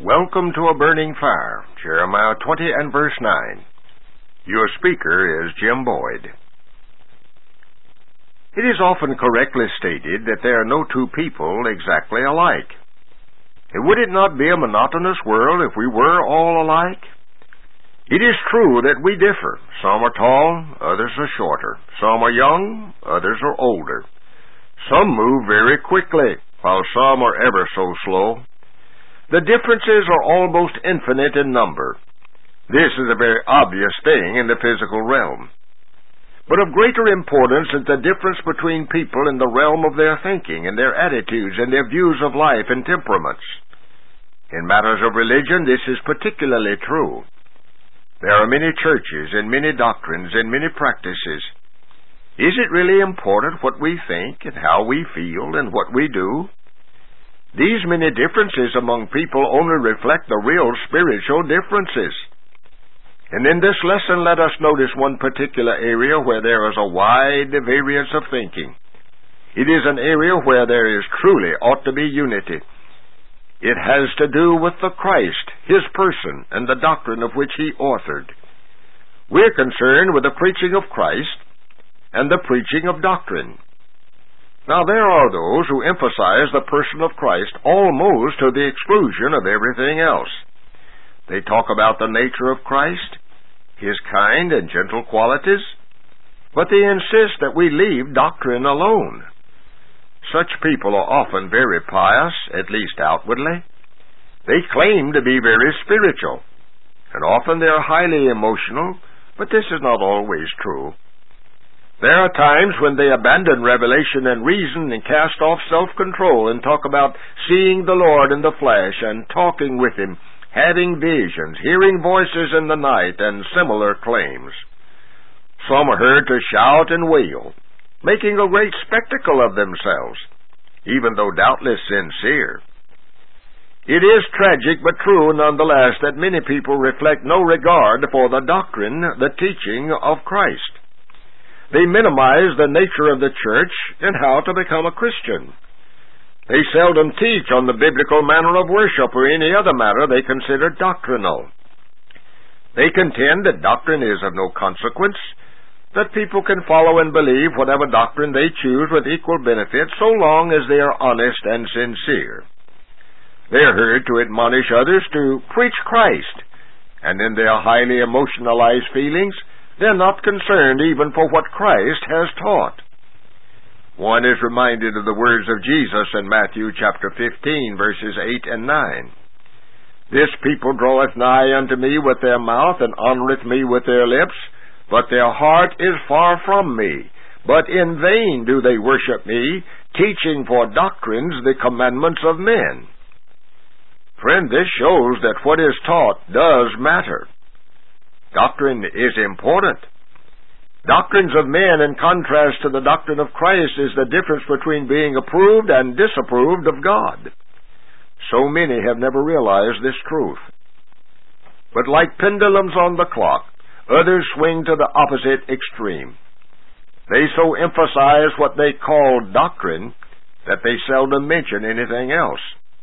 Welcome to a burning fire, Jeremiah 20 and verse 9. Your speaker is Jim Boyd. It is often correctly stated that there are no two people exactly alike. And would it not be a monotonous world if we were all alike? It is true that we differ. Some are tall, others are shorter. Some are young, others are older. Some move very quickly, while some are ever so slow. The differences are almost infinite in number. This is a very obvious thing in the physical realm. But of greater importance is the difference between people in the realm of their thinking and their attitudes and their views of life and temperaments. In matters of religion, this is particularly true. There are many churches and many doctrines and many practices. Is it really important what we think and how we feel and what we do? These many differences among people only reflect the real spiritual differences. And in this lesson, let us notice one particular area where there is a wide variance of thinking. It is an area where there is truly ought to be unity. It has to do with the Christ, His person, and the doctrine of which He authored. We're concerned with the preaching of Christ and the preaching of doctrine. Now, there are those who emphasize the person of Christ almost to the exclusion of everything else. They talk about the nature of Christ, His kind and gentle qualities, but they insist that we leave doctrine alone. Such people are often very pious, at least outwardly. They claim to be very spiritual, and often they are highly emotional, but this is not always true. There are times when they abandon revelation and reason and cast off self-control and talk about seeing the Lord in the flesh and talking with Him, having visions, hearing voices in the night, and similar claims. Some are heard to shout and wail, making a great spectacle of themselves, even though doubtless sincere. It is tragic but true nonetheless that many people reflect no regard for the doctrine, the teaching of Christ. They minimize the nature of the church and how to become a Christian. They seldom teach on the biblical manner of worship or any other matter they consider doctrinal. They contend that doctrine is of no consequence, that people can follow and believe whatever doctrine they choose with equal benefit so long as they are honest and sincere. They are heard to admonish others to preach Christ, and in their highly emotionalized feelings, they're not concerned even for what Christ has taught. One is reminded of the words of Jesus in Matthew chapter 15, verses 8 and 9. This people draweth nigh unto me with their mouth, and honoreth me with their lips, but their heart is far from me. But in vain do they worship me, teaching for doctrines the commandments of men. Friend, this shows that what is taught does matter. Doctrine is important. Doctrines of men in contrast to the doctrine of Christ is the difference between being approved and disapproved of God. So many have never realized this truth. But like pendulums on the clock, others swing to the opposite extreme. They so emphasize what they call doctrine that they seldom mention anything else.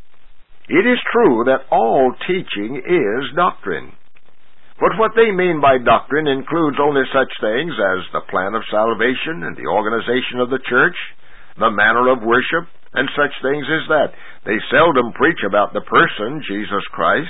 It is true that all teaching is doctrine. But what they mean by doctrine includes only such things as the plan of salvation and the organization of the church, the manner of worship, and such things as that. They seldom preach about the person, Jesus Christ.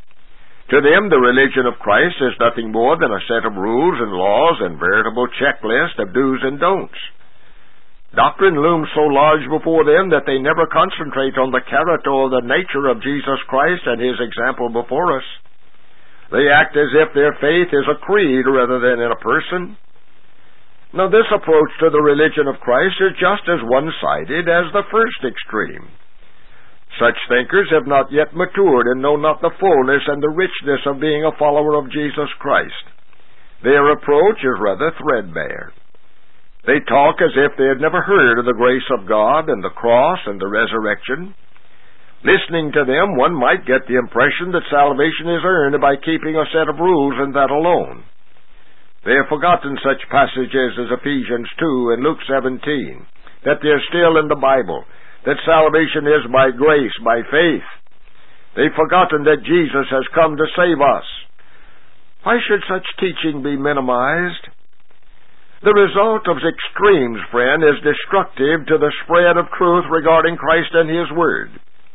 To them, the religion of Christ is nothing more than a set of rules and laws and veritable checklist of do's and don'ts. Doctrine looms so large before them that they never concentrate on the character or the nature of Jesus Christ and His example before us. They act as if their faith is a creed rather than in a person. Now, this approach to the religion of Christ is just as one-sided as the first extreme. Such thinkers have not yet matured and know not the fullness and the richness of being a follower of Jesus Christ. Their approach is rather threadbare. They talk as if they had never heard of the grace of God and the cross and the resurrection. Listening to them, one might get the impression that salvation is earned by keeping a set of rules and that alone. They have forgotten such passages as Ephesians 2 and Luke 17, that they are still in the Bible, that salvation is by grace, by faith. They've forgotten that Jesus has come to save us. Why should such teaching be minimized? The result of extremes, friend, is destructive to the spread of truth regarding Christ and His Word.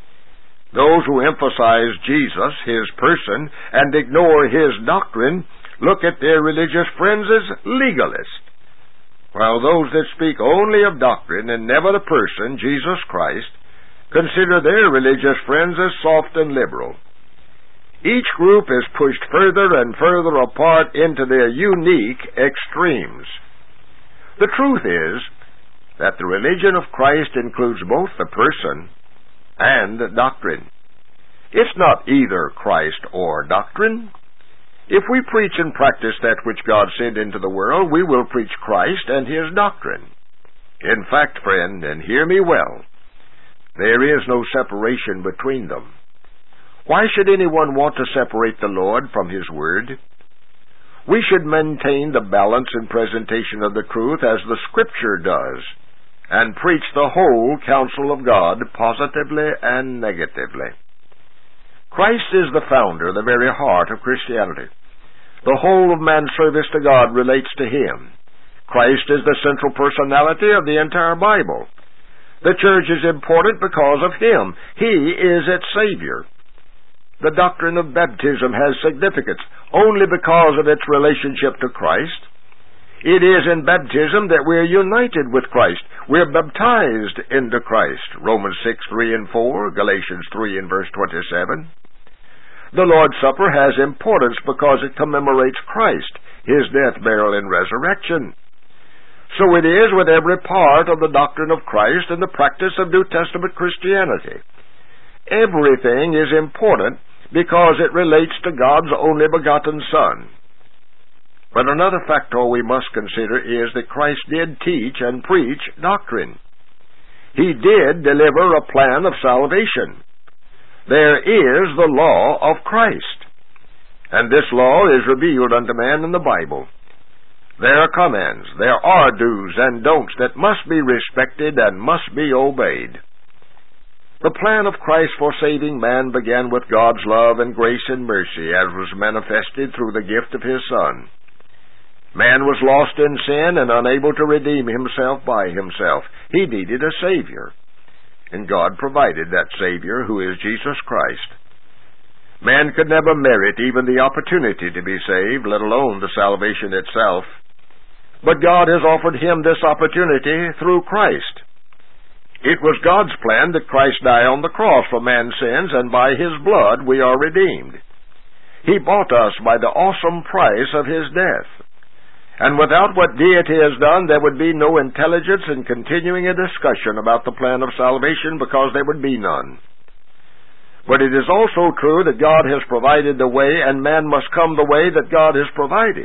Those who emphasize Jesus, His person, and ignore His doctrine look at their religious friends as legalists, while those that speak only of doctrine and never the person, Jesus Christ, consider their religious friends as soft and liberal. Each group is pushed further and further apart into their unique extremes. The truth is that the religion of Christ includes both the person and doctrine. It's not either Christ or doctrine. If we preach and practice that which God sent into the world, we will preach Christ and His doctrine. In fact, friend, and hear me well, there is no separation between them. Why should anyone want to separate the Lord from His Word? We should maintain the balance and presentation of the truth as the Scripture does, and preach the whole counsel of God positively and negatively. Christ is the founder, the very heart of Christianity. The whole of man's service to God relates to Him. Christ is the central personality of the entire Bible. The church is important because of Him. He is its Savior. The doctrine of baptism has significance only because of its relationship to Christ. It is in baptism that we are united with Christ. We are baptized into Christ. Romans 6:3 and 4, Galatians 3 and verse 27. The Lord's Supper has importance because it commemorates Christ, His death, burial, and resurrection. So it is with every part of the doctrine of Christ and the practice of New Testament Christianity. Everything is important because it relates to God's only begotten Son. But another factor we must consider is that Christ did teach and preach doctrine. He did deliver a plan of salvation. There is the law of Christ, and this law is revealed unto man in the Bible. There are commands, there are do's and don'ts that must be respected and must be obeyed. The plan of Christ for saving man began with God's love and grace and mercy as was manifested through the gift of His Son. Man was lost in sin and unable to redeem himself by himself. He needed a Savior, and God provided that Savior, who is Jesus Christ. Man could never merit even the opportunity to be saved, let alone the salvation itself. But God has offered him this opportunity through Christ. It was God's plan that Christ die on the cross for man's sins, and by His blood we are redeemed. He bought us by the awesome price of His death. And without what deity has done, there would be no intelligence in continuing a discussion about the plan of salvation, because there would be none. But it is also true that God has provided the way, and man must come the way that God has provided.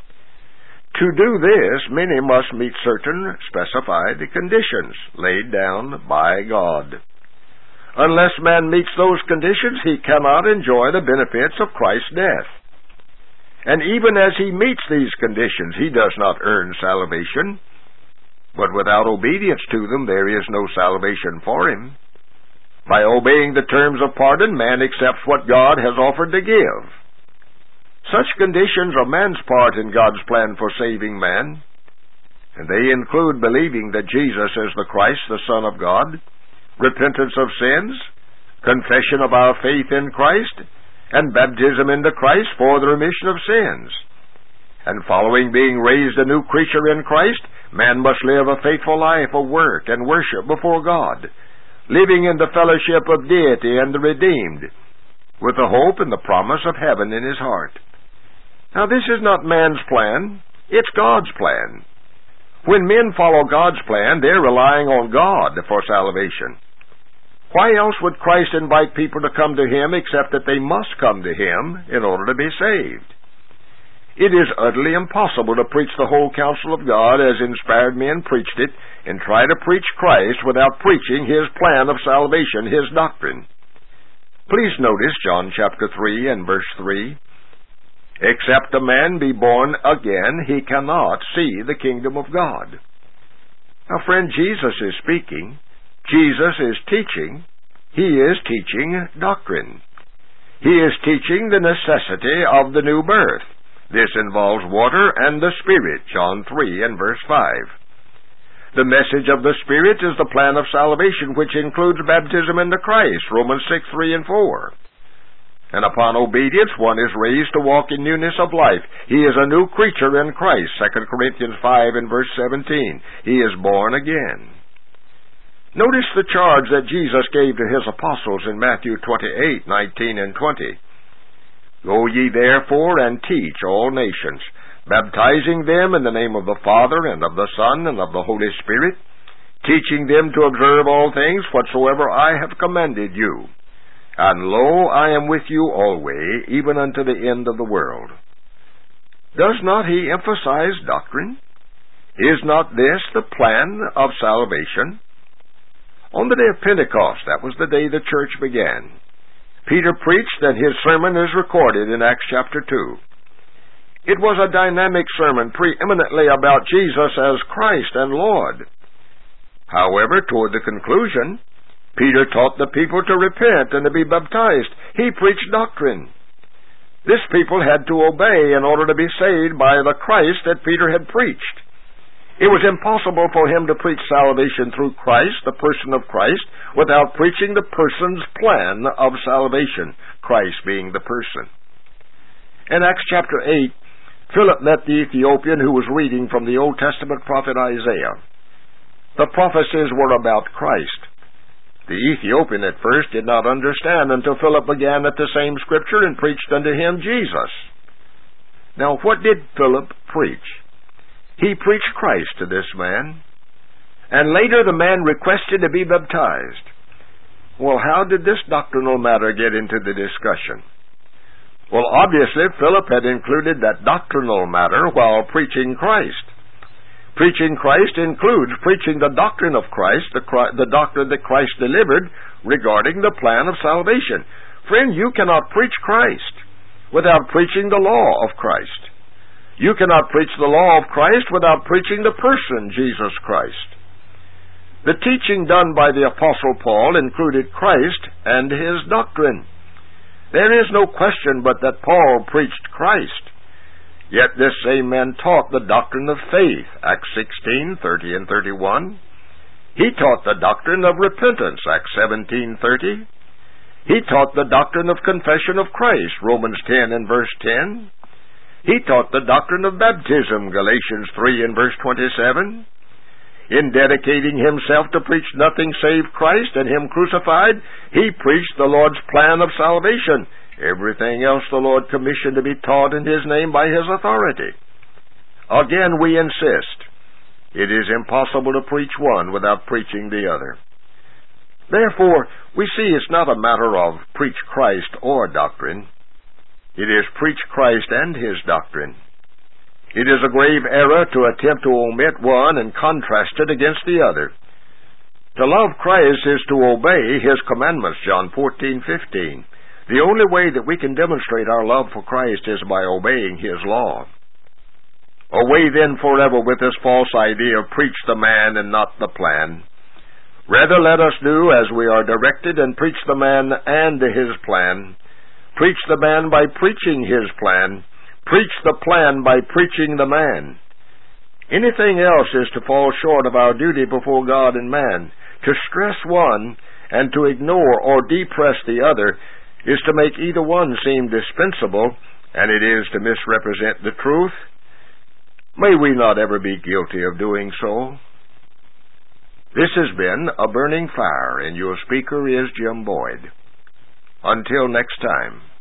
To do this, many must meet certain specified conditions laid down by God. Unless man meets those conditions, he cannot enjoy the benefits of Christ's death. And even as he meets these conditions, he does not earn salvation. But without obedience to them, there is no salvation for him. By obeying the terms of pardon, man accepts what God has offered to give. Such conditions are man's part in God's plan for saving man, and they include believing that Jesus is the Christ, the Son of God, repentance of sins, confession of our faith in Christ, and baptism into Christ for the remission of sins. And following being raised a new creature in Christ, man must live a faithful life of work and worship before God, living in the fellowship of deity and the redeemed, with the hope and the promise of heaven in his heart. Now, this is not man's plan, it's God's plan. When men follow God's plan, they're relying on God for salvation. Why else would Christ invite people to come to Him except that they must come to Him in order to be saved? It is utterly impossible to preach the whole counsel of God as inspired men preached it and try to preach Christ without preaching His plan of salvation, His doctrine. Please notice John chapter 3 and verse 3. Except a man be born again, he cannot see the kingdom of God. Now, friend, Jesus is speaking. Jesus is teaching. He is teaching doctrine. He is teaching the necessity of the new birth. This involves water and the Spirit, John 3 and verse 5. The message of the Spirit is the plan of salvation, which includes baptism into Christ, Romans 6, 3 and 4. And upon obedience, one is raised to walk in newness of life. He is a new creature in Christ, 2 Corinthians 5 and verse 17. He is born again. Notice the charge that Jesus gave to his apostles in Matthew 28, 19 and 20. Go ye therefore and teach all nations, baptizing them in the name of the Father, and of the Son, and of the Holy Spirit, teaching them to observe all things whatsoever I have commanded you. And lo, I am with you always, even unto the end of the world. Does not he emphasize doctrine? Is not this the plan of salvation? On the day of Pentecost, that was the day the church began, Peter preached, and his sermon is recorded in Acts chapter 2. It was a dynamic sermon, preeminently about Jesus as Christ and Lord. However, toward the conclusion, Peter taught the people to repent and to be baptized. He preached doctrine. This people had to obey in order to be saved by the Christ that Peter had preached. It was impossible for him to preach salvation through Christ, the person of Christ, without preaching the person's plan of salvation, Christ being the person. In Acts chapter 8, Philip met the Ethiopian who was reading from the Old Testament prophet Isaiah. The prophecies were about Christ. The Ethiopian at first did not understand until Philip began at the same scripture and preached unto him Jesus. Now, what did Philip preach? He preached Christ to this man, and later the man requested to be baptized. Well, how did this doctrinal matter get into the discussion? Well, obviously, Philip had included that doctrinal matter while preaching Christ. Preaching Christ includes preaching the doctrine of Christ, the doctrine that Christ delivered regarding the plan of salvation. Friend, you cannot preach Christ without preaching the law of Christ. You cannot preach the law of Christ without preaching the person, Jesus Christ. The teaching done by the Apostle Paul included Christ and his doctrine. There is no question but that Paul preached Christ. Yet this same man taught the doctrine of faith, Acts 16, 30 and 31. He taught the doctrine of repentance, Acts 17, 30. He taught the doctrine of confession of Christ, Romans 10 and verse 10. He taught the doctrine of baptism, Galatians 3 and verse 27. In dedicating himself to preach nothing save Christ and him crucified, he preached the Lord's plan of salvation. Everything else the Lord commissioned to be taught in his name by his authority. Again, we insist, it is impossible to preach one without preaching the other. Therefore, we see it's not a matter of preach Christ or doctrine. It is preach Christ and his doctrine. It is a grave error to attempt to omit one and contrast it against the other. To love Christ is to obey his commandments, John 14:15. The only way that we can demonstrate our love for Christ is by obeying his law. Away then forever with this false idea of preach the man and not the plan. Rather let us do as we are directed and preach the man and his plan. Preach the man by preaching his plan. Preach the plan by preaching the man. Anything else is to fall short of our duty before God and man. To stress one and to ignore or depress the other is to make either one seem dispensable, and it is to misrepresent the truth. May we not ever be guilty of doing so. This has been A Burning Fire, and your speaker is Jim Boyd. Until next time.